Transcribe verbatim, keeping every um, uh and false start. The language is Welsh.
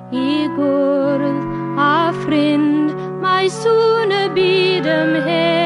I gwrdd a ffrind, mae sŵn y byd ymhen.